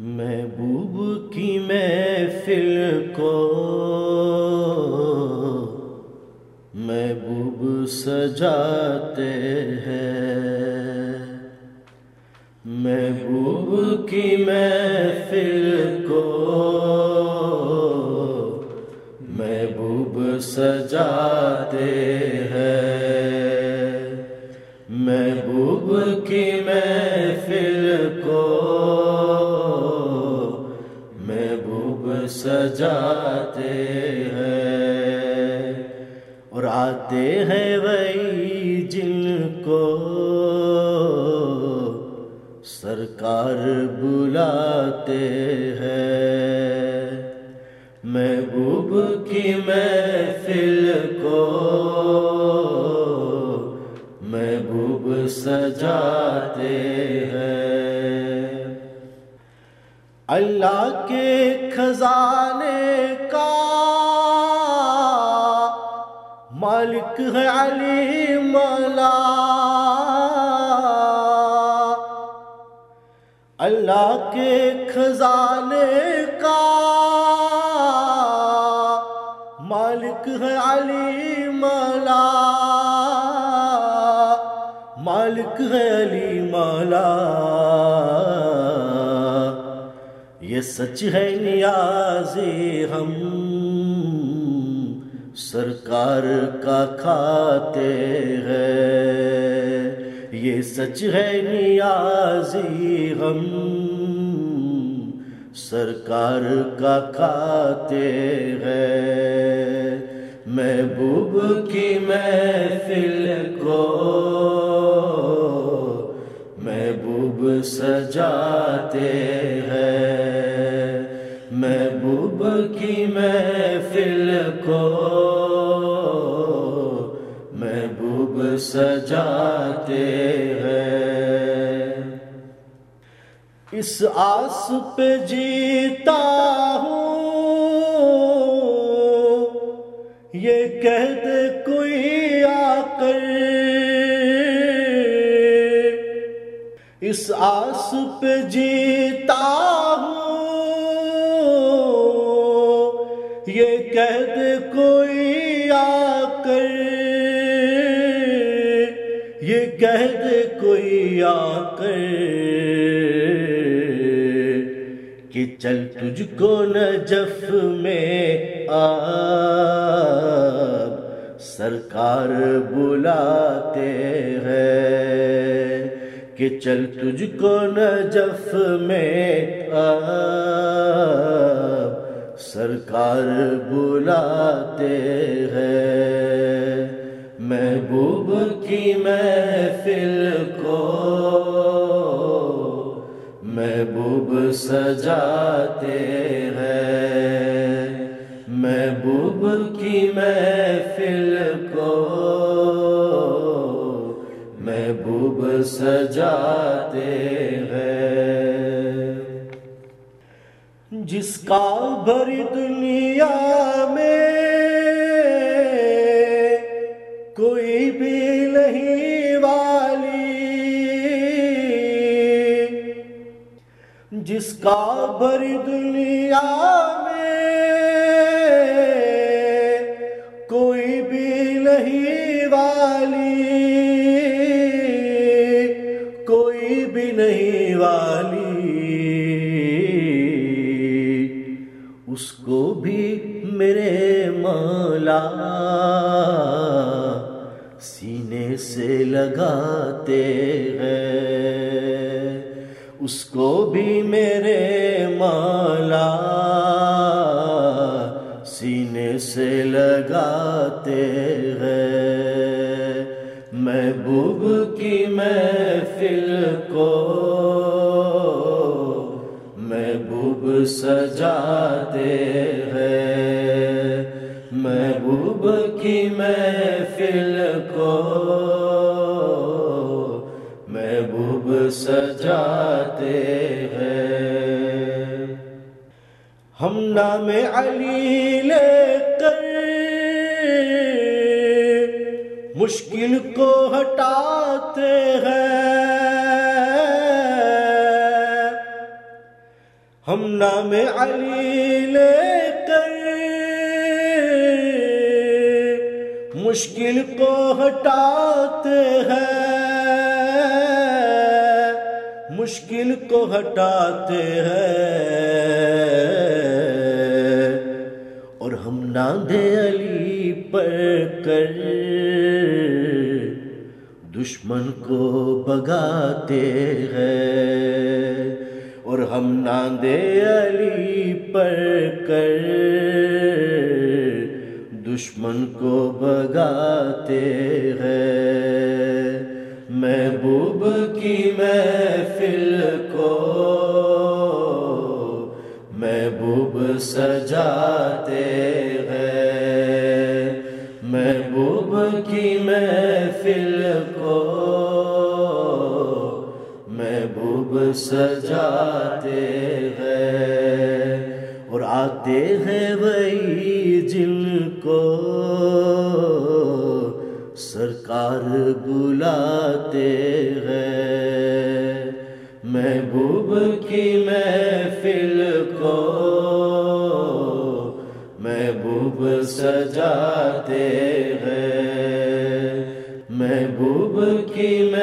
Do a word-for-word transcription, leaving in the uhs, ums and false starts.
محبوب کی محفل کو محبوب سجاتے ہیں، محبوب کی محفل کو محبوب سجاتے ہیں، محبوب کی محفل کو محبوب سجاتے ہیں، اور آتے ہیں وہی جن کو سرکار بلاتے ہیں، محبوب کی محفل کو محبوب سجاتے ہیں۔ اللہ کے خزانے کا مالک ہے علی مولا، اللہ کے خزانے کا مالک ہے علی مولا، مالک ہے علی مولا، یہ سچ ہے نیازی ہم سرکار کا کھاتے ہیں، یہ سچ ہے نیازی ہم سرکار کا کھاتے ہیں، محبوب کی محفل کو محبوب سجاتے ہیں، محبوب کی محفل کو محبوب سجاتے ہیں۔ اس آس پہ جیتا ہوں یہ کہہ دے کوئی آ کر، اس آس پہ جیتا ہوں یہ کہہ دے کوئی آ کر، یہ کہہ دے کوئی آ کر کہ چل تجھ کو نجف میں آپ سرکار بلاتے ہیں، کہ چل تجھ کو نجف میں آپ سرکار بلاتے ہیں، محبوب کی محفل کو محبوب سجاتے ہیں، محبوب کی محفل کو محبوب سجاتے ہیں۔ جس کا بھری دنیا میں کوئی بھی نہیں والی، جس کا بھری دنیا میں کوئی بھی نہیں والی، کوئی بھی نہیں والی، اس کو بھی میرے مولا سینے سے لگاتے ہیں، اس کو بھی میرے مولا سینے سے لگاتے ہیں، محبوب کی محفل کو محبوب سجاتے ہیں، محبوب کی محفل کو محبوب سجاتے ہیں۔ ہم نام علی لے کر مشکل کو ہٹاتے ہیں، ہم نام علی لے کر مشکل کو ہٹاتے ہیں، مشکل کو ہٹاتے ہیں، اور ہم نام علی پڑھ کر دشمن کو بھگاتے ہیں، اور ہم نام علی پڑھ کر دشمن کو بھگاتے ہیں۔ محبوب کی محفل کو محبوب سجاتے ہیں، محبوب کی محفل کو محبوب سجاتے ہیں، اور آتے ہیں وہی جن کو سرکار بلاتے ہیں، محبوب کی محفل کو محبوب سجاتے ہیں، محبوب کی